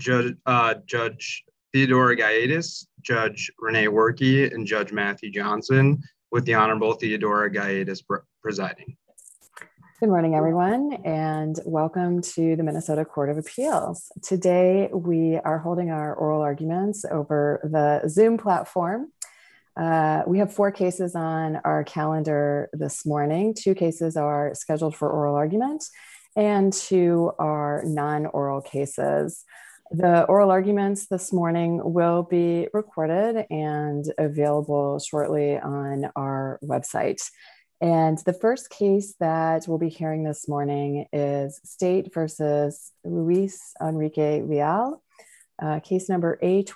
Judge Theodora Gaiatis, Judge Renee Workey, and Judge Matthew Johnson, with the Honorable Theodora Gaiatis presiding. Good morning, everyone, and welcome to the Minnesota Court of Appeals. Today, we are holding our oral arguments over the Zoom platform. We have 4 cases on our calendar this morning. 2 cases are scheduled for oral argument, and 2 are non-oral cases. The oral arguments this morning will be recorded and available shortly on our website. And the first case that we'll be hearing this morning is State versus Luis Enrique Leal, case number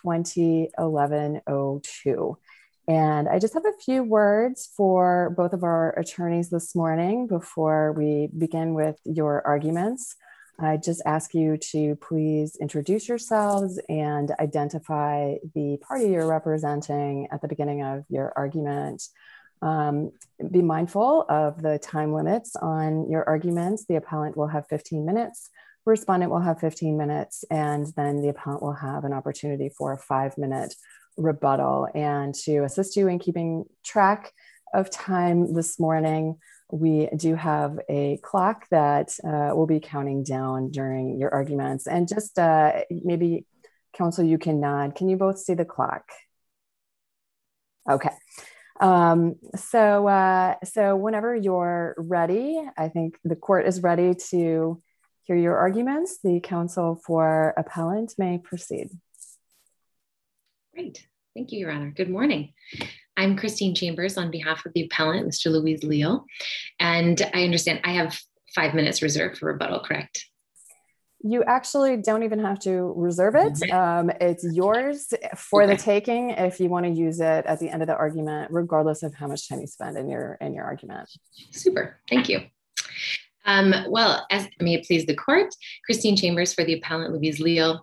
A201102. And I just have a few words for both of our attorneys this morning before we begin with your arguments. I just ask you to please introduce yourselves and identify the party you're representing at the beginning of your argument. Be mindful of the time limits on your arguments. The appellant will have 15 minutes, respondent will have 15 minutes, and then the appellant will have an opportunity for a 5-minute rebuttal. And to assist you in keeping track of time this morning, we do have a clock that will be counting down during your arguments. And just maybe, counsel, you can nod. Can you both see the clock? Okay. So whenever you're ready, I think the court is ready to hear your arguments. The counsel for appellant may proceed. Great. Thank you, Your Honor. Good morning. I'm Christine Chambers on behalf of the appellant, Mr. Luis Leal. And I understand I have 5 minutes reserved for rebuttal, correct? You actually don't even have to reserve it. It's yours for the taking if you want to use it at the end of the argument, regardless of how much time you spend in your argument. Super, thank you. Well, as may it please the court, Christine Chambers for the appellant Luis Leal.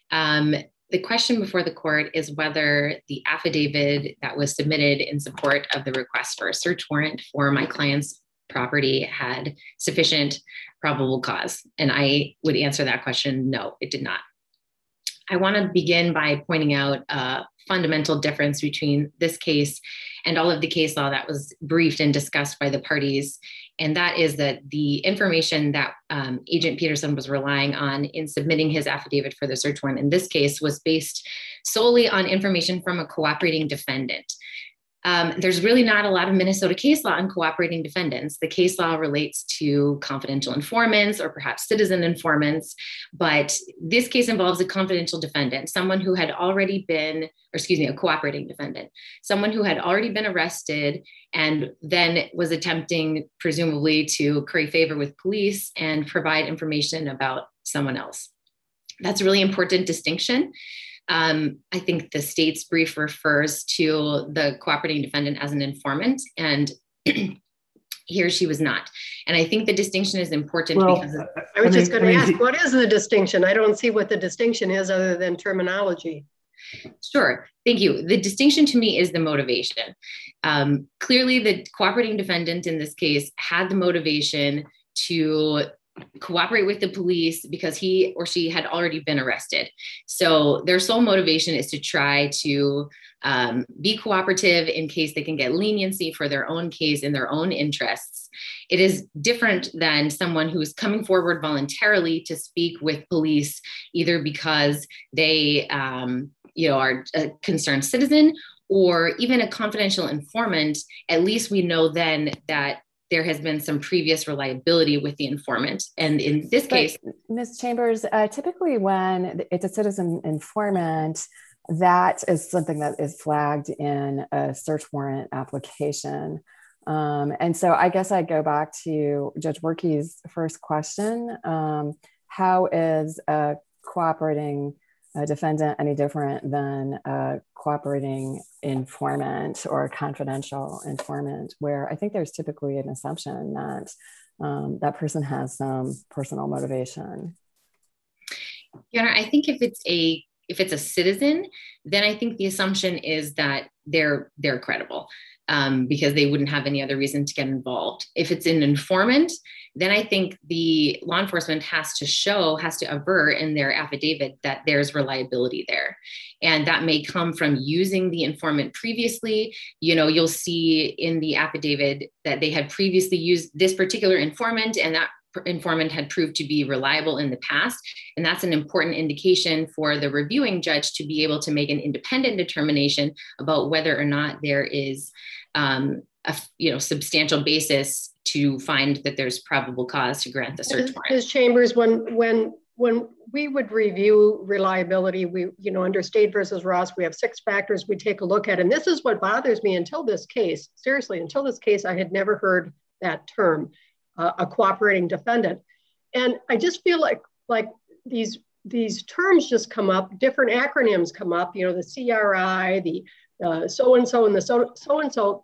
The question before the court is whether the affidavit that was submitted in support of the request for a search warrant for my client's property had sufficient probable cause. And I would answer that question, no, it did not. I want to begin by pointing out a fundamental difference between this case and all of the case law that was briefed and discussed by the parties. And that is that the information that Agent Peterson was relying on in submitting his affidavit for the search warrant in this case was based solely on information from a cooperating defendant. There's really not a lot of Minnesota case law on cooperating defendants. The case law relates to confidential informants or perhaps citizen informants, but this case involves a confidential defendant, someone who had already been, a cooperating defendant, someone who had already been arrested and then was attempting, presumably, to curry favor with police and provide information about someone else. That's a really important distinction. I think the state's brief refers to the cooperating defendant as an informant, and here she was not. And I think the distinction is important because I was just going to ask, what is the distinction? I don't see what the distinction is other than terminology. Sure. Thank you. The distinction to me is the motivation. Clearly, the cooperating defendant in this case had the motivation to cooperate with the police because he or she had already been arrested. So their sole motivation is to try to be cooperative in case they can get leniency for their own case in their own interests. It is different than someone who is coming forward voluntarily to speak with police, either because they are a concerned citizen or even a confidential informant. At least we know then that there has been some previous reliability with the informant. And in this case, Ms. Chambers, typically when it's a citizen informant, that is something that is flagged in a search warrant application. And so I guess I go back to Judge Workey's first question. How is a cooperating defendant any different than a cooperating informant or a confidential informant, where I think there's typically an assumption that that person has some personal motivation? Your Honor, I think if it's a citizen, then I think the assumption is that they're credible. because they wouldn't have any other reason to get involved. If it's an informant, then I think the law enforcement has to aver in their affidavit that there's reliability there. And that may come from using the informant previously. You'll see in the affidavit that they had previously used this particular informant, and that informant had proved to be reliable in the past. And that's an important indication for the reviewing judge to be able to make an independent determination about whether or not there is a substantial basis to find that there's probable cause to grant the search warrant. Ms. Chambers, when we would review reliability, under State versus Ross, we have 6 factors we take a look at. And this is what bothers me until this case. Seriously, until this case, I had never heard that term, a cooperating defendant. And I just feel like these terms just come up, different acronyms come up, the CRI, the so-and-so and the so-and-so.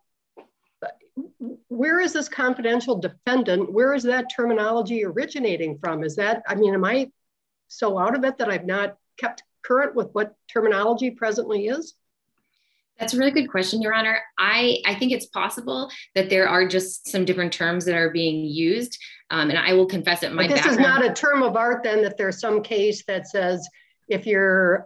Where is this confidential defendant? Where is that terminology originating from? Am I so out of it that I've not kept current with what terminology presently is? That's a really good question, Your Honor. I think it's possible that there are just some different terms that are being used. And I will confess that my background— This is not a term of art then, that there's some case that says if you're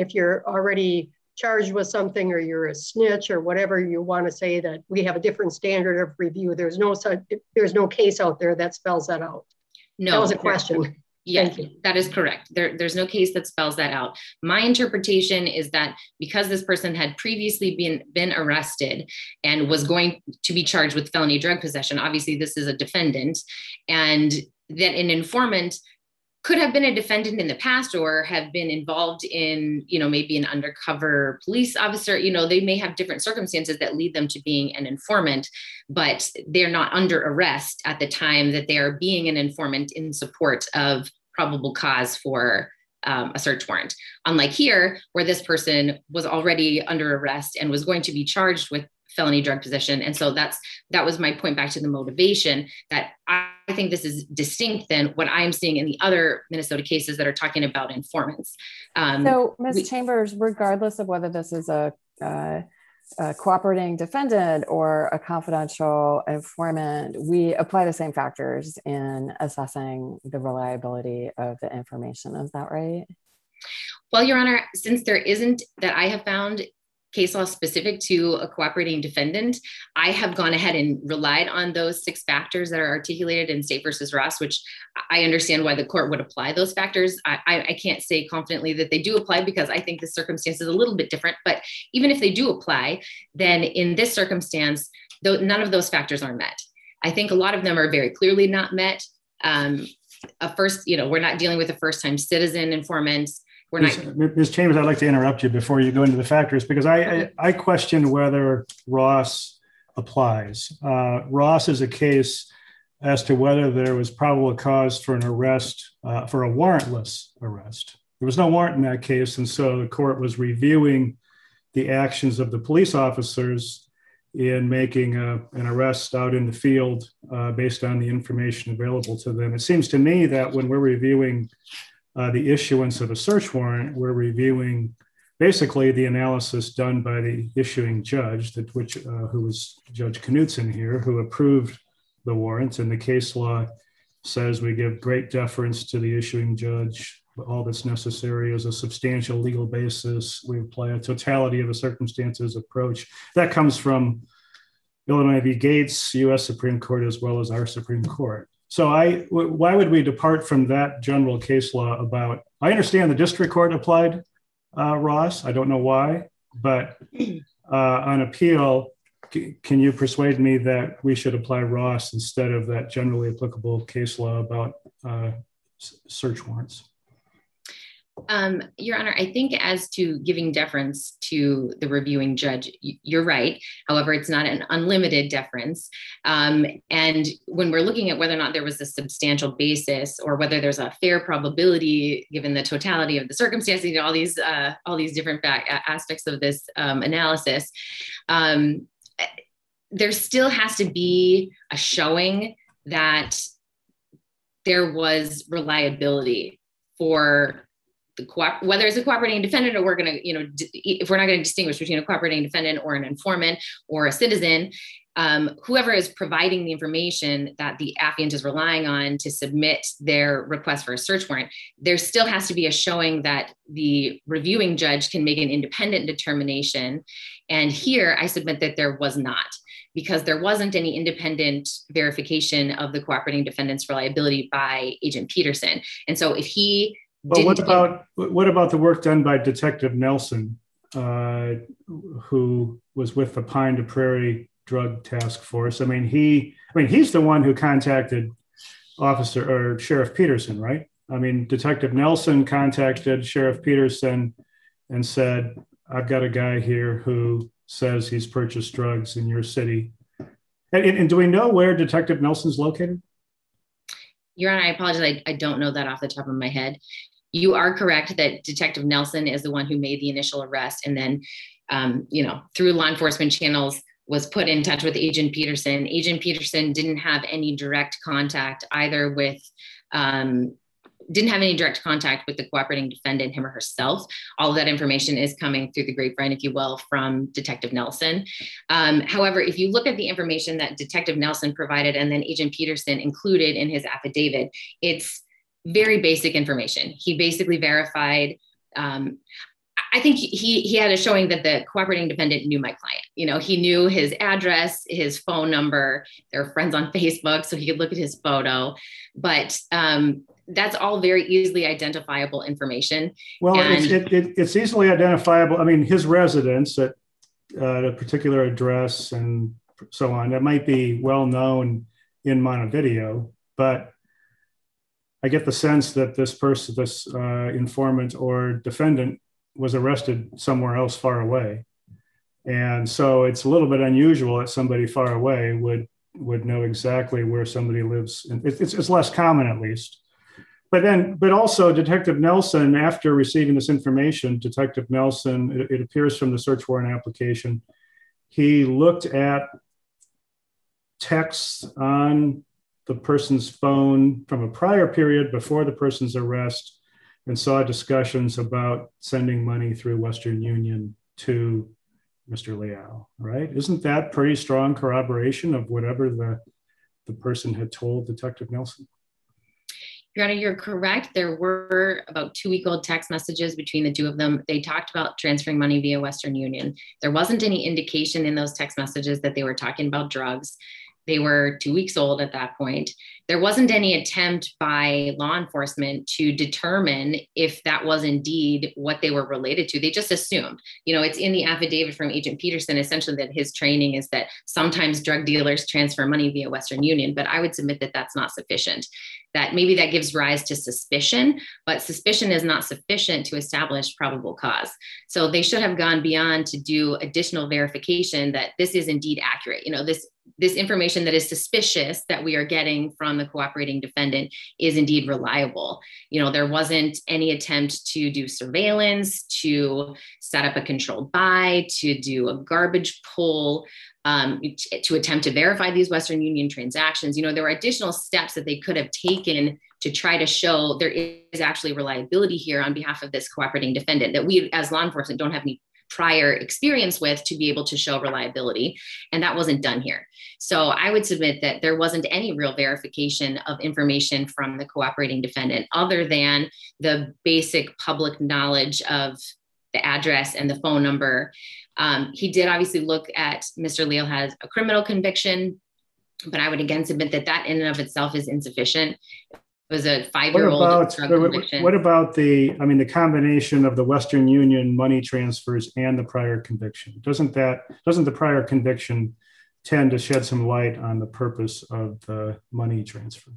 already charged with something, or you're a snitch, or whatever you want to say, that we have a different standard of review. There's no case out there that spells that out. No, that was a question. Yes, that is correct. There's no case that spells that out. My interpretation is that because this person had previously been arrested and was going to be charged with felony drug possession, obviously this is a defendant, and that an informant could have been a defendant in the past or have been involved in, maybe an undercover police officer. They may have different circumstances that lead them to being an informant, but they're not under arrest at the time that they are being an informant in support of probable cause for a search warrant. Unlike here, where this person was already under arrest and was going to be charged with felony drug possession. And so that was my point back to the motivation, that I think this is distinct than what I'm seeing in the other Minnesota cases that are talking about informants. So Ms. Chambers, regardless of whether this is a cooperating defendant or a confidential informant, we apply the same factors in assessing the reliability of the information. Is that right? Well, Your Honor, since there isn't, that I have found, case law specific to a cooperating defendant, I have gone ahead and relied on those 6 factors that are articulated in State versus Ross, which I understand why the court would apply those factors. I can't say confidently that they do apply, because I think the circumstance is a little bit different. But even if they do apply, then in this circumstance, none of those factors are met. I think a lot of them are very clearly not met. We're not dealing with a first-time citizen informant. Ms. Chambers, I'd like to interrupt you before you go into the factors, because I question whether Ross applies. Ross is a case as to whether there was probable cause for an arrest, for a warrantless arrest. There was no warrant in that case, and so the court was reviewing the actions of the police officers in making an arrest out in the field based on the information available to them. It seems to me that when we're reviewing the issuance of a search warrant, we're reviewing basically the analysis done by the issuing judge, who was Judge Knutson here, who approved the warrant. And the case law says we give great deference to the issuing judge. All that's necessary is a substantial legal basis. We apply a totality of the circumstances approach. That comes from Illinois v. Gates, U.S. Supreme Court, as well as our Supreme Court. So why would we depart from that general case law about— I understand the district court applied Ross. I don't know why, but on appeal, can you persuade me that we should apply Ross instead of that generally applicable case law about search warrants? Your Honor, I think as to giving deference to the reviewing judge, you're right. However, it's not an unlimited deference. And when we're looking at whether or not there was a substantial basis, or whether there's a fair probability, given the totality of the circumstances, all these different aspects of this analysis, there still has to be a showing that there was reliability for whether it's a cooperating defendant, or we're going to, if we're not going to distinguish between a cooperating defendant or an informant or a citizen, whoever is providing the information that the affiant is relying on to submit their request for a search warrant, there still has to be a showing that the reviewing judge can make an independent determination. And here I submit that there was not, because there wasn't any independent verification of the cooperating defendant's reliability by Agent Peterson. And so if he But what about the work done by Detective Nelson, who was with the Pine to Prairie Drug Task Force? He's the one who contacted Sheriff Peterson, right? Detective Nelson contacted Sheriff Peterson and said, "I've got a guy here who says he's purchased drugs in your city." And do we know where Detective Nelson's located? Your Honor, I apologize. I don't know that off the top of my head. You are correct that Detective Nelson is the one who made the initial arrest, and then, through law enforcement channels, was put in touch with Agent Peterson. Agent Peterson didn't have any direct contact either with, the cooperating defendant, him or herself. All of that information is coming through the grapevine, if you will, from Detective Nelson. However, if you look at the information that Detective Nelson provided and then Agent Peterson included in his affidavit, it's very basic information. He basically verified, I think he had a showing that the cooperating defendant knew my client. He knew his address, his phone number. They're friends on Facebook, so he could look at his photo. But that's all very easily identifiable information. Well, it's easily identifiable. His residence at a particular address and so on, that might be well known in Montevideo, but I get the sense that this person, this informant or defendant, was arrested somewhere else far away. And so it's a little bit unusual that somebody far away would know exactly where somebody lives. It's less common, at least. But also Detective Nelson, after receiving this information, Detective Nelson, it appears from the search warrant application, he looked at texts on the person's phone from a prior period before the person's arrest and saw discussions about sending money through Western Union to Mr. Leal, right? Isn't that pretty strong corroboration of whatever the person had told Detective Nelson? Your Honor, you're correct. There were about 2-week-old text messages between the two of them. They talked about transferring money via Western Union. There wasn't any indication in those text messages that they were talking about drugs. They were 2 weeks old at that point. There wasn't any attempt by law enforcement to determine if that was indeed what they were related to. They just assumed. It's in the affidavit from Agent Peterson, essentially, that his training is that sometimes drug dealers transfer money via Western Union, but I would submit that that's not sufficient. That maybe that gives rise to suspicion, but suspicion is not sufficient to establish probable cause. So they should have gone beyond to do additional verification that this is indeed accurate. This information that is suspicious that we are getting from the cooperating defendant is indeed reliable. There wasn't any attempt to do surveillance, to set up a controlled buy, to do a garbage pull, to attempt to verify these Western Union transactions. There were additional steps that they could have taken to try to show there is actually reliability here on behalf of this cooperating defendant that we as law enforcement don't have any prior experience with to be able to show reliability. And that wasn't done here. So I would submit that there wasn't any real verification of information from the cooperating defendant other than the basic public knowledge of the address and the phone number. He did obviously look at Mr. Leal has a criminal conviction, but I would again submit that in and of itself is insufficient. It was a 5-year-old drug conviction. What about the combination of the Western Union money transfers and the prior conviction? Doesn't the prior conviction tend to shed some light on the purpose of the money transfer?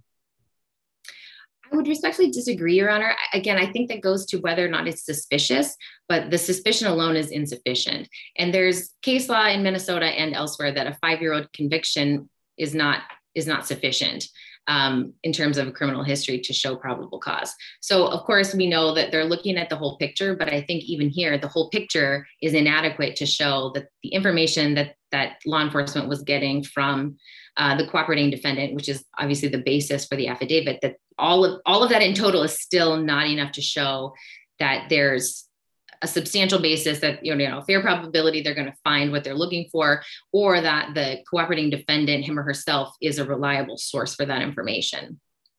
I would respectfully disagree, Your Honor. Again, I think that goes to whether or not it's suspicious, but the suspicion alone is insufficient. And there's case law in Minnesota and elsewhere that a 5-year-old conviction is not sufficient in terms of a criminal history to show probable cause. So of course we know that they're looking at the whole picture, but I think even here, the whole picture is inadequate to show that the information that law enforcement was getting from the cooperating defendant, which is obviously the basis for the affidavit, that all of that in total is still not enough to show that there's a substantial basis that, fair probability they're going to find what they're looking for, or that the cooperating defendant, him or herself, is a reliable source for that information.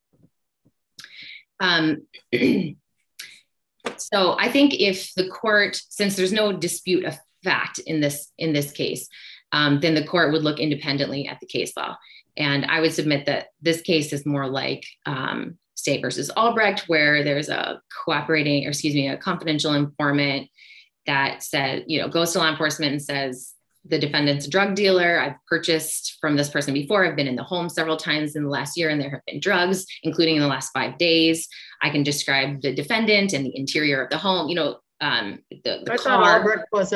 So I think if the court, since there's no dispute of fact in this case, then the court would look independently at the case law. And I would submit that this case is more like State versus Albrecht, where there's a confidential informant that said, goes to law enforcement and says, the defendant's a drug dealer. I've purchased from this person before. I've been in the home several times in the last year, and there have been drugs, including in the last 5 days. I can describe the defendant and the interior of the home. I thought Albrecht was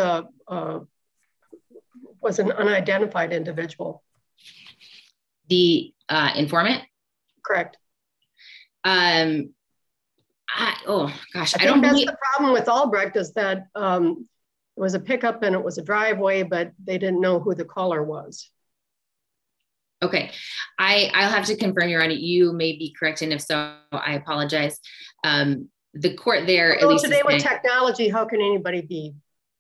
an unidentified individual. The informant? Correct. I think that's the problem with Albrecht, is that it was a pickup and it was a driveway, but they didn't know who the caller was. Okay, I'll have to confirm, Your Honor. You may be correct, and if so, I apologize. The court there, at least today with technology, how can anybody be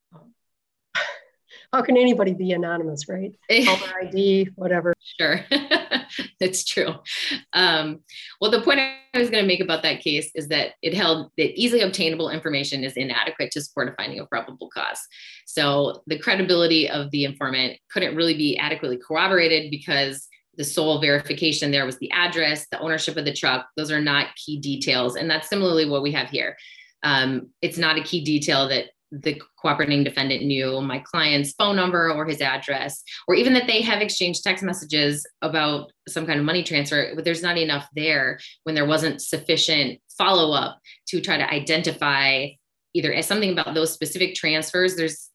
anonymous, right? Caller ID, whatever. Sure, that's true. Well, the point I was going to make about that case is that it held that easily obtainable information is inadequate to support a finding of probable cause. So the credibility of the informant couldn't really be adequately corroborated because the sole verification there was the address, the ownership of the truck. Those are not key details. And that's similarly what we have here. It's not a key detail that the cooperating defendant knew my client's phone number or his address, or even that they have exchanged text messages about some kind of money transfer, but there's not enough there when there wasn't sufficient follow-up to try to identify either as something about those specific transfers. There's,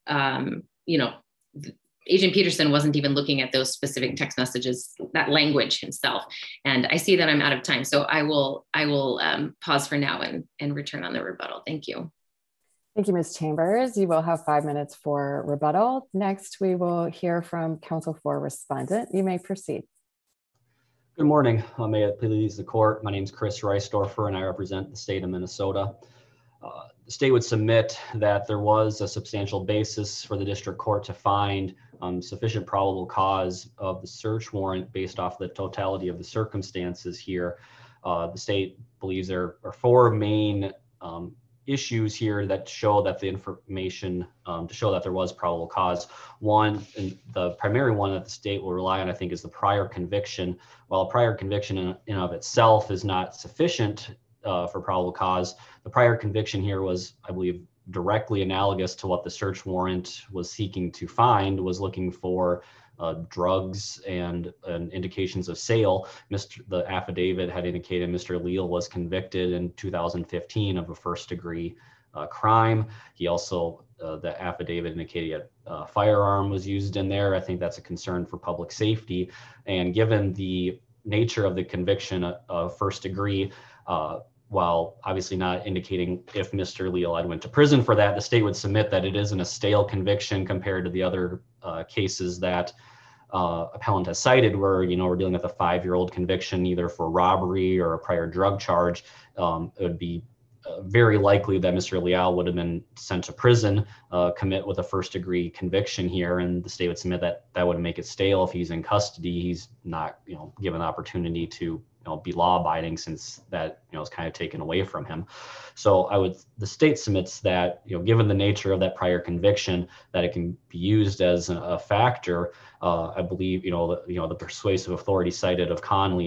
Agent Peterson wasn't even looking at those specific text messages, that language himself. And I see that I'm out of time. So I will pause for now and return on the rebuttal. Thank you. Thank you, Ms. Chambers. You will have 5 minutes for rebuttal. Next, we will hear from counsel for respondent. You may proceed. Good morning. May it please the court. My name is Chris Reisdorfer, and I represent the state of Minnesota. The state would submit that there was a substantial basis for the district court to find sufficient probable cause of the search warrant based off the totality of the circumstances here. The state believes there are 4 main issues here that show that the information to show that there was probable cause. One, and the primary one that the state will rely on, I think, is the prior conviction. While a prior conviction in and of itself is not sufficient for probable cause, the prior conviction here was, I believe, directly analogous to what the search warrant was seeking to find, was looking for drugs and indications of sale. The affidavit had indicated Mr. Leal was convicted in 2015 of a first-degree crime. He also, the affidavit indicated a firearm was used in there. I think that's a concern for public safety. And given the nature of the conviction of first degree, while obviously not indicating if Mr. Leal had went to prison for that, the state would submit that it isn't a stale conviction compared to the other cases that appellant has cited, where we're dealing with a 5-year-old conviction either for robbery or a prior drug charge. It would be very likely that Mr. Leal would have been sent to prison, commit with a first-degree conviction here, and the state would submit that that would make it stale if he's in custody. He's not, given the opportunity to be law-abiding, since that is kind of taken away from him. So the state submits that given the nature of that prior conviction, that it can be used as a factor. I believe the persuasive authority cited of Conley,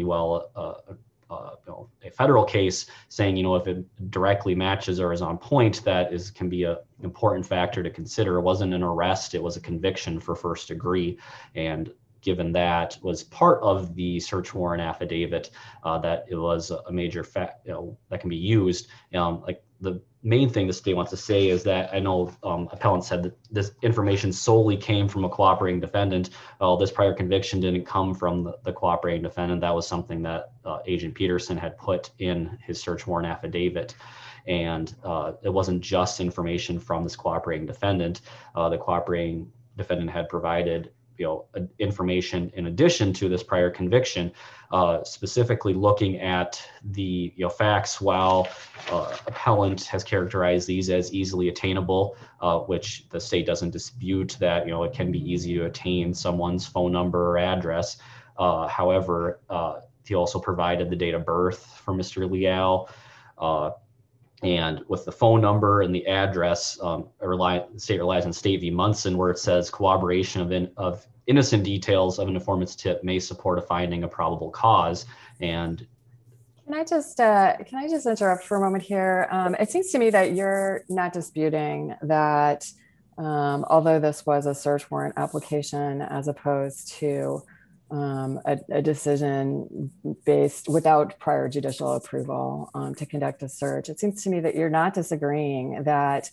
a federal case, saying if it directly matches or is on point, that can be an important factor to consider. It wasn't an arrest; it was a conviction for first degree, and given that was part of the search warrant affidavit, that it was a major fact that can be used. Like the main thing the state wants to say is that I know appellant said that this information solely came from a cooperating defendant. Well, this prior conviction didn't come from the cooperating defendant. That was something that Agent Peterson had put in his search warrant affidavit. And it wasn't just information from this cooperating defendant. The cooperating defendant had provided information in addition to this prior conviction, specifically looking at the facts. While appellant has characterized these as easily attainable, which the state doesn't dispute that it can be easy to attain someone's phone number or address. However, he also provided the date of birth for Mr. Leal. And with the phone number and the address, the state relies on State v. Munson, where it says corroboration of innocent details of an informant's tip may support a finding of probable cause. And can I just interrupt for a moment here? It seems to me that you're not disputing that although this was a search warrant application as opposed to a decision based without prior judicial approval to conduct a search, it seems to me that you're not disagreeing that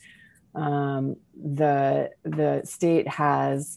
the state has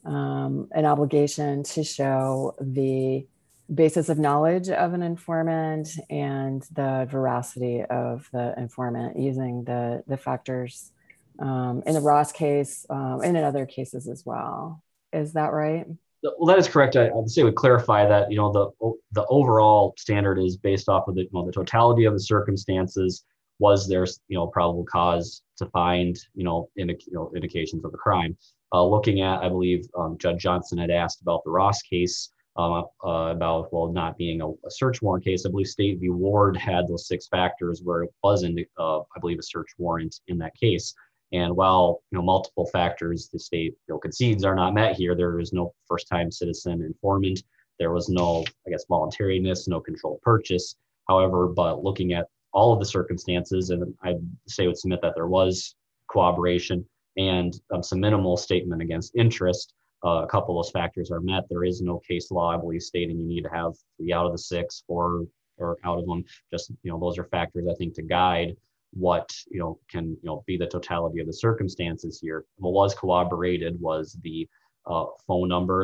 an obligation to show the basis of knowledge of an informant and the veracity of the informant using the factors in the Ross case and in other cases as well. Is that right? Well, that is correct. I would say would clarify that the overall standard is based off of the totality of the circumstances. Was there probable cause to find indications of a crime? Looking at, I believe Judge Johnson had asked about the Ross case about not being a search warrant case. I believe State v. Ward had those 6 factors where it wasn't, I believe, a search warrant in that case. And while multiple factors the state concedes are not met here, there is no first-time citizen informant. There was no, voluntariness, no controlled purchase. However, but looking at all of the circumstances, and I say would submit that there was corroboration and some minimal statement against interest. A couple of those factors are met. There is no case law, I believe, stating you need to have 3 out of the 6, 4 or out of them. Just those are factors I think to guide what can be the totality of the circumstances here. What was corroborated was the phone number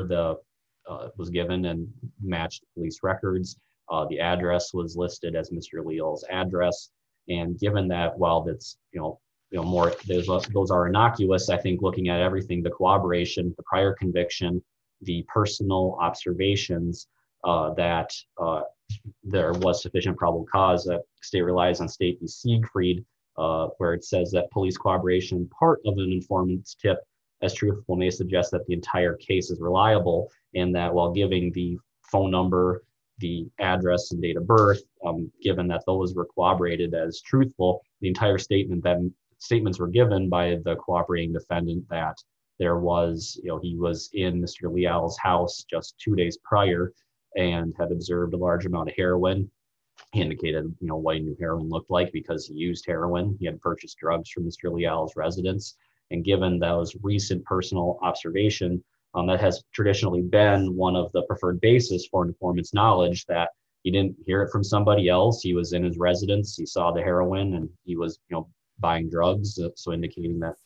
was given and matched police records. The address was listed as Mr. Leal's address, and given that while that's more those are innocuous, I think looking at everything, the corroboration, the prior conviction, the personal observations, that there was sufficient probable cause. That state relies on State v. Siegfried, where it says that police corroboration, part of an informant's tip as truthful, may suggest that the entire case is reliable, and that while giving the phone number, the address, and date of birth, given that those were corroborated as truthful, the entire statements were given by the cooperating defendant that there was, he was in Mr. Leal's house just 2 days prior and had observed a large amount of heroin. He indicated, what he knew heroin looked like because he used heroin. He had purchased drugs from Mr. Leal's residence. And given those recent personal observation, that has traditionally been one of the preferred basis for an informant's knowledge, that he didn't hear it from somebody else. He was in his residence. He saw the heroin and he was, buying drugs. So indicating that.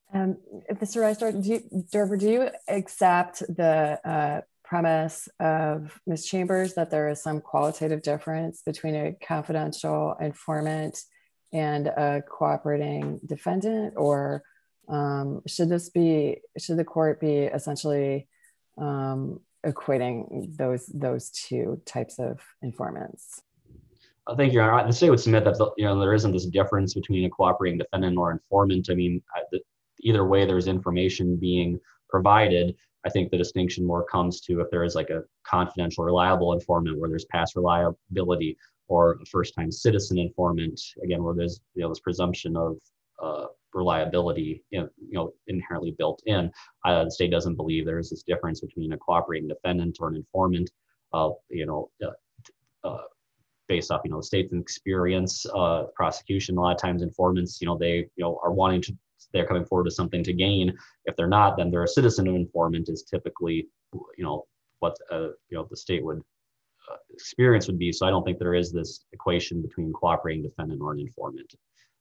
Mr. Reisdorfer, do you accept the premise of Ms. Chambers that there is some qualitative difference between a confidential informant and a cooperating defendant, or should the court be essentially equating those 2 types of informants? Thank you, Your Honor. The state would submit that there isn't this difference between a cooperating defendant or informant. I mean, either way, there's information being provided. I think the distinction more comes to if there is like a confidential, reliable informant where there's past reliability, or a first-time citizen informant, again, where there's this presumption of reliability, inherently built in. The state doesn't believe there is this difference between a cooperating defendant or an informant. Based off, the state's experience, prosecution, a lot of times informants, they, are wanting to, they're coming forward with something to gain. If they're not, then they're a citizen informant is typically, what, the state would experience would be. So I don't think there is this equation between cooperating defendant or an informant.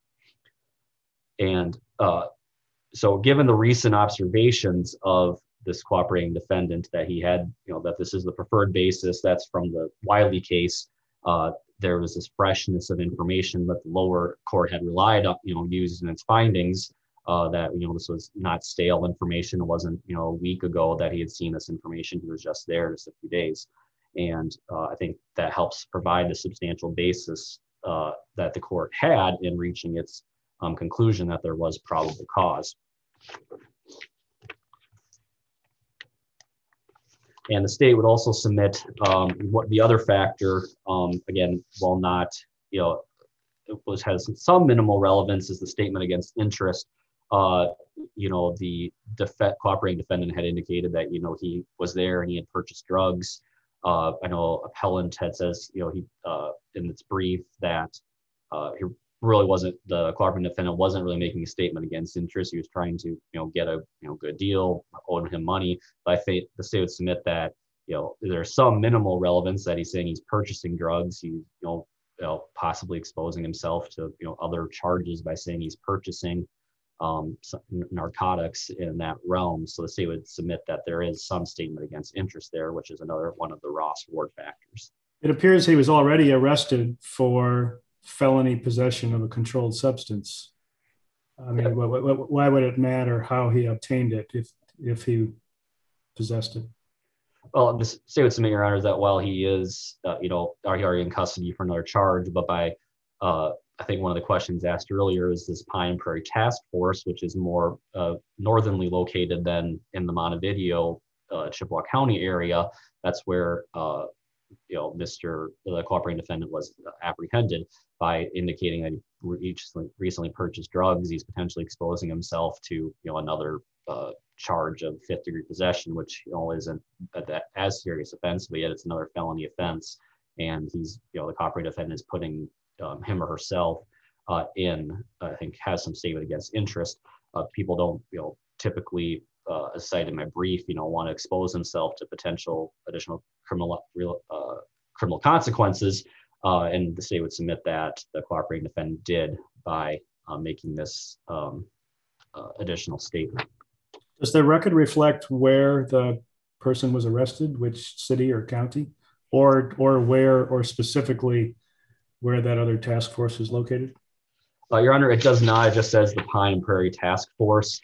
And so given the recent observations of this cooperating defendant that he had, that this is the preferred basis, that's from the Wiley case, there was this freshness of information that the lower court had relied on, used in its findings. that, this was not stale information. It wasn't, a week ago that he had seen this information. He was just there just a few days. And I think that helps provide the substantial basis that the court had in reaching its conclusion that there was probable cause. And the state would also submit what the other factor, again, while not, has some minimal relevance, is the statement against interest. The cooperating defendant had indicated that, he was there and he had purchased drugs. I know appellant had says, he in its brief that he really wasn't, the cooperating defendant wasn't really making a statement against interest. He was trying to, get a, good deal, owed him money. But I think the state would submit that, there's some minimal relevance that he's saying he's purchasing drugs. He's, possibly exposing himself to, other charges by saying he's purchasing narcotics in that realm. So the state would submit that there is some statement against interest there, which is another one of the Ross Ward factors. It appears he was already arrested for felony possession of a controlled substance. I mean, why would it matter how he obtained it if he possessed it? Well, the state would submit, Your Honor, that while he is, already in custody for another charge, but by, I think one of the questions asked earlier is this Pine Prairie Task Force, which is more northernly located than in the Montevideo, Chippewa County area. That's where, the cooperating defendant was apprehended by indicating that he recently purchased drugs. He's potentially exposing himself to, another charge of fifth-degree possession, which isn't as serious offense, but yet it's another felony offense. And he's, the cooperating defendant is putting him or herself in, I think, has some statement against interest. People don't, typically, as cited in my brief, want to expose themselves to potential additional criminal consequences. And the state would submit that the cooperating defendant did by making this additional statement. Does the record reflect where the person was arrested, which city or county, or where, or specifically where that other task force is located? Your Honor, it does not. It just says the Pine Prairie Task Force.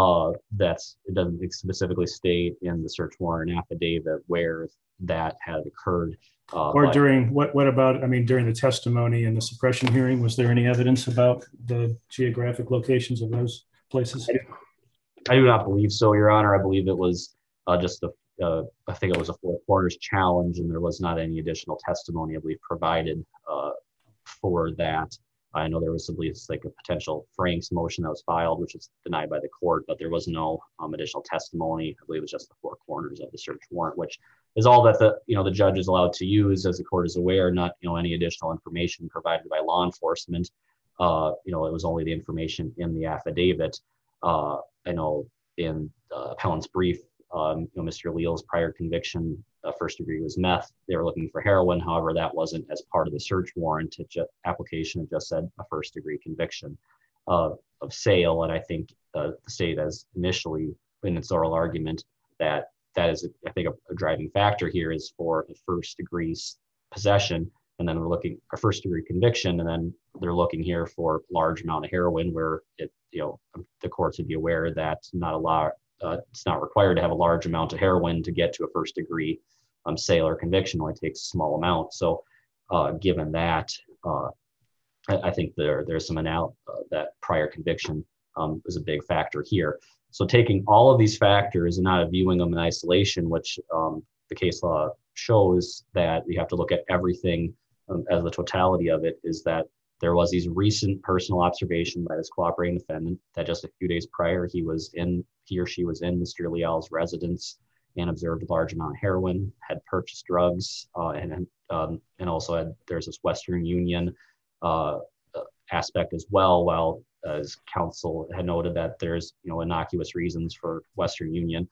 It doesn't specifically state in the search warrant affidavit where that had occurred. Or during what about? I mean, during the testimony and the suppression hearing, was there any evidence about the geographic locations of those places? I do not believe so, Your Honor. I believe it was just I think it was a Four Corners challenge, and there was not any additional testimony, I believe, provided for that. I know there was at least like a potential Frank's motion that was filed, which was denied by the court, but there was no additional testimony. I believe it was just the four corners of the search warrant, which is all that the judge is allowed to use, as the court is aware, not any additional information provided by law enforcement. It was only the information in the affidavit. I know in appellant's brief, Mr. Leal's prior conviction, first degree was meth. They were looking for heroin. However, that wasn't as part of the search warrant. Application just said a first degree conviction of sale. And I think the state has initially, in its oral argument, that is, I think, a driving factor here is for a first degree possession. And then we're looking for first degree conviction. And then they're looking here for large amount of heroin, where the courts would be aware that it's not required to have a large amount of heroin to get to a first degree sale or conviction. It only takes a small amount. So given that, I think there's some that prior conviction is a big factor here. So taking all of these factors and not viewing them in isolation, which the case law shows that you have to look at everything as the totality of it, is that there was these recent personal observation by this cooperating defendant that just a few days prior he or she was in Mr. Leal's residence and observed a large amount of heroin, had purchased drugs, and also there's this Western Union aspect as well. While as counsel had noted that there's innocuous reasons for Western Union,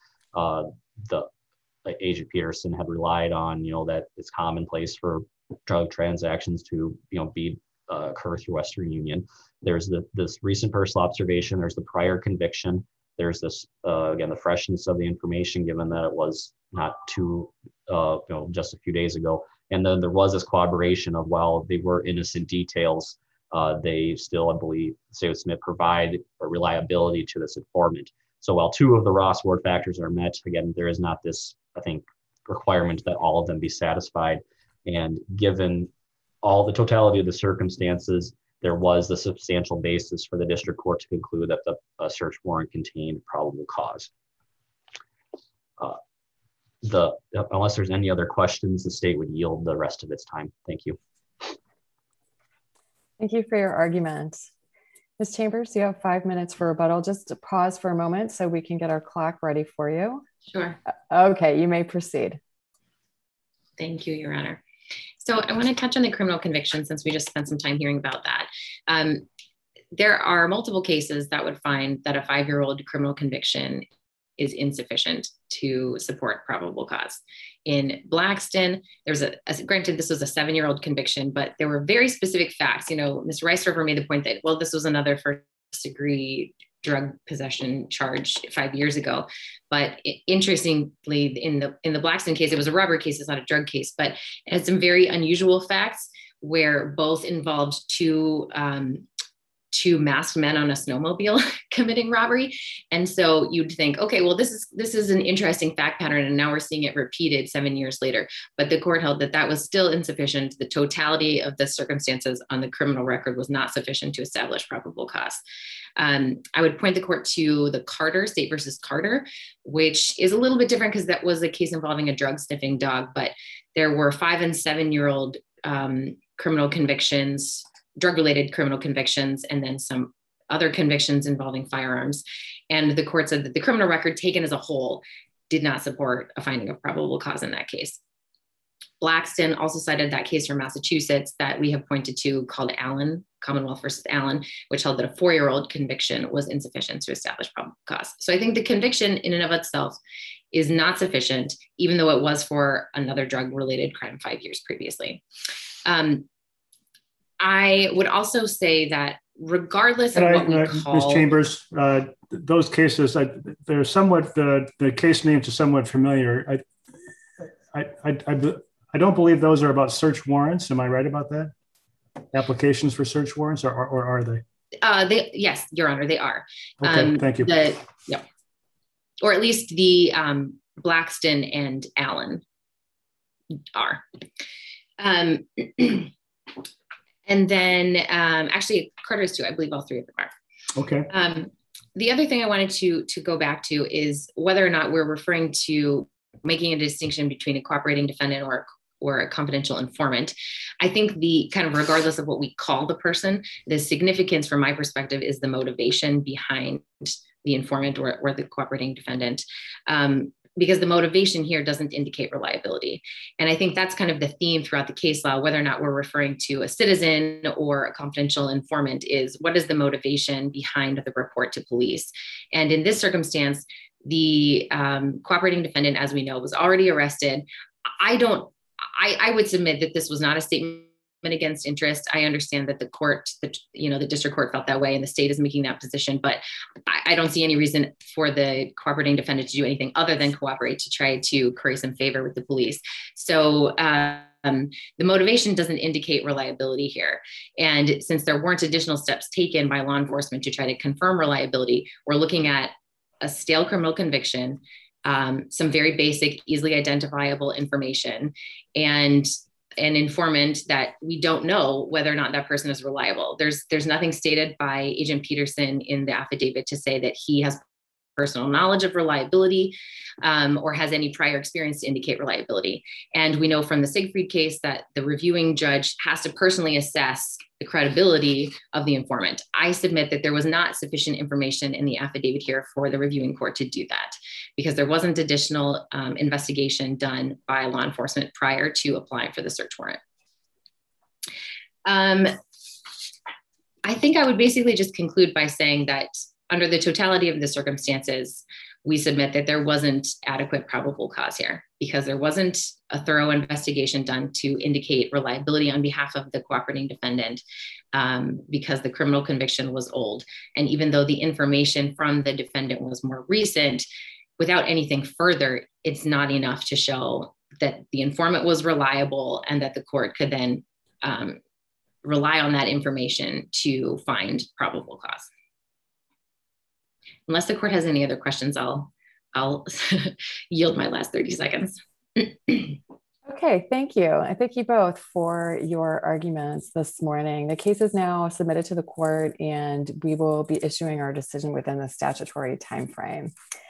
Agent Peterson had relied on that it's commonplace for drug transactions to occur through Western Union. There's this recent personal observation. There's the prior conviction. There's this again, the freshness of the information, given that it was not too just a few days ago. And then there was this corroboration of, while they were innocent details, they still, I believe, the state would submit, provide a reliability to this informant. So while 2 of the Ross Ward factors are met, again, there is not this, I think, requirement that all of them be satisfied. And given all the totality of the circumstances, there was the substantial basis for the district court to conclude that the search warrant contained probable cause. Unless there's any other questions, the state would yield the rest of its time. Thank you. Thank you for your argument. Ms. Chambers, you have 5 minutes for rebuttal. Just to pause for a moment so we can get our clock ready for you. Sure. Okay, you may proceed. Thank you, Your Honor. So I want to touch on the criminal conviction since we just spent some time hearing about that. There are multiple cases that would find that a 5-year-old criminal conviction is insufficient to support probable cause. In Blackston, there's granted this was a 7-year-old conviction, but there were very specific facts. You know, Mr. Reisdorfer made the point that, well, this was another first-degree drug possession charge 5 years ago. But interestingly, in the Blackston case, it was a robbery case, it's not a drug case, but it had some very unusual facts where both involved two masked men on a snowmobile committing robbery. And so you'd think, okay, well, this is an interesting fact pattern. And now we're seeing it repeated 7 years later. But the court held that that was still insufficient. The totality of the circumstances on the criminal record was not sufficient to establish probable cause. I would point the court to the Carter, State versus Carter, which is a little bit different because that was a case involving a drug sniffing dog, but there were 5 and 7-year-old criminal convictions, drug-related criminal convictions, and then some other convictions involving firearms. And the court said that the criminal record taken as a whole did not support a finding of probable cause in that case. Blackston also cited that case from Massachusetts that we have pointed to called Allen, Commonwealth versus Allen, which held that a 4-year-old conviction was insufficient to establish probable cause. So I think the conviction in and of itself is not sufficient, even though it was for another drug-related crime 5 years previously. I would also say that regardless of what we call— Ms. Chambers, those cases, they're somewhat, the case names are somewhat familiar. I don't believe those are about search warrants. Am I right about that? Applications for search warrants, or are they? Yes, Your Honor, they are. Okay, thank you. Yeah, or at least the Blackston and Allen are. And then actually Carter's too, I believe all 3 of them are. Okay. The other thing I wanted to go back to is whether or not we're referring to making a distinction between a cooperating defendant or a confidential informant. I think the kind of regardless of what we call the person, the significance from my perspective is the motivation behind the informant or the cooperating defendant. Because the motivation here doesn't indicate reliability. And I think that's kind of the theme throughout the case law, whether or not we're referring to a citizen or a confidential informant, is what is the motivation behind the report to police? And in this circumstance, the cooperating defendant, as we know, was already arrested. I would submit that this was not a statement against interest. I understand that the court, the district court felt that way and the state is making that position, but I don't see any reason for the cooperating defendant to do anything other than cooperate to try to curry some favor with the police. So the motivation doesn't indicate reliability here. And since there weren't additional steps taken by law enforcement to try to confirm reliability, we're looking at a stale criminal conviction, some very basic, easily identifiable information, and an informant that we don't know whether or not that person is reliable. There's nothing stated by Agent Peterson in the affidavit to say that he has personal knowledge of reliability or has any prior experience to indicate reliability. And we know from the Siegfried case that the reviewing judge has to personally assess the credibility of the informant. I submit that there was not sufficient information in the affidavit here for the reviewing court to do that, because there wasn't additional investigation done by law enforcement prior to applying for the search warrant. I think I would basically just conclude by saying that under the totality of the circumstances, we submit that there wasn't adequate probable cause here because there wasn't a thorough investigation done to indicate reliability on behalf of the cooperating defendant because the criminal conviction was old. And even though the information from the defendant was more recent, without anything further, it's not enough to show that the informant was reliable and that the court could then rely on that information to find probable cause. Unless the court has any other questions, I'll yield my last 30 seconds. Okay, thank you. I thank you both for your arguments this morning. The case is now submitted to the court and we will be issuing our decision within the statutory timeframe.